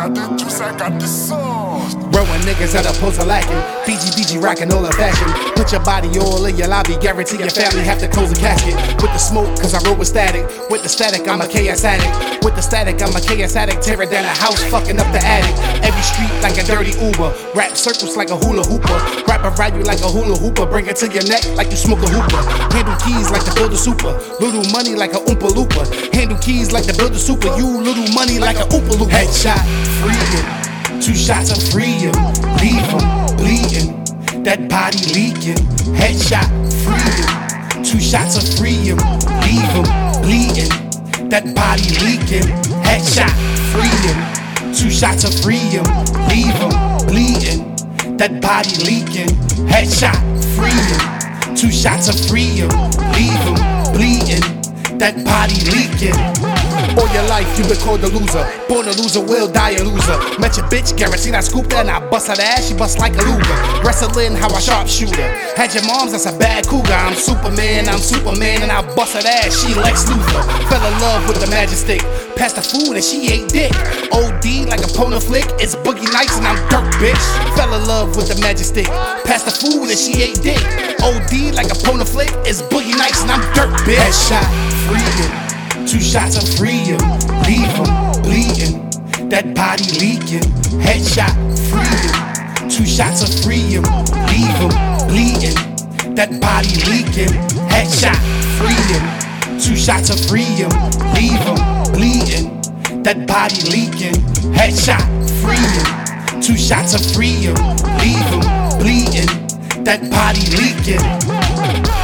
got the juice, I got the sauce. Rowing niggas that opposed to lacking. BG rockin' all in fashion. Put your body all in your lobby. Guarantee your family have to close the casket. With the smoke, cause I roll with static. With the static, I'm a KS addict. With the static, I'm a KS addict. Tearing down a house, fucking up the attic. Every street like a dirty Uber. Rap circles like a hula hooper. Wrap around you like a hula hooper. Bring it to your neck like you smoke a hooper. Handle keys like the builder super. Little money like a Oompa Loompa. Handle keys like the builder super. You little money like a Oompa Loompa. Headshot, free him. 2 shots of free him. Leave him bleeding. That body leaking. Headshot, free him. 2 shots of free him. Leave him bleeding. That body leaking. Headshot, free him. 2 shots of free him. Leave him bleeding. That body leaking. Headshot, free him. 2 shots of free him. Leave him bleeding. That body leaking. All your life you been called a loser. Born a loser, will die a loser. Met your bitch, guaranteed I scooped her and I bust her ass, she bust like a luger. Wrestling how I sharpshooter. Had your mom's, that's a bad cougar. I'm Superman, and I bust her ass, she Lex Luthor. Fell in love with the magic stick. Passed the food and she ate dick. OD like a Pona flick, it's Boogie Nights and I'm dirt, bitch. Fell in love with the magic stick. Passed the food and she ate dick. OD like a Pona flick, it's Boogie Nights and I'm dirt, bitch. Headshot, free him. 2 shots of free him. Leave him bleeding. That body leaking. Headshot, free him. 2 shots of free him. Leave him bleeding. That body leaking. Headshot, free him. 2 shots of free him. Leave him bleeding. That body leaking. Headshot, free him. 2 shots of free him. Leave him bleeding. That body leaking.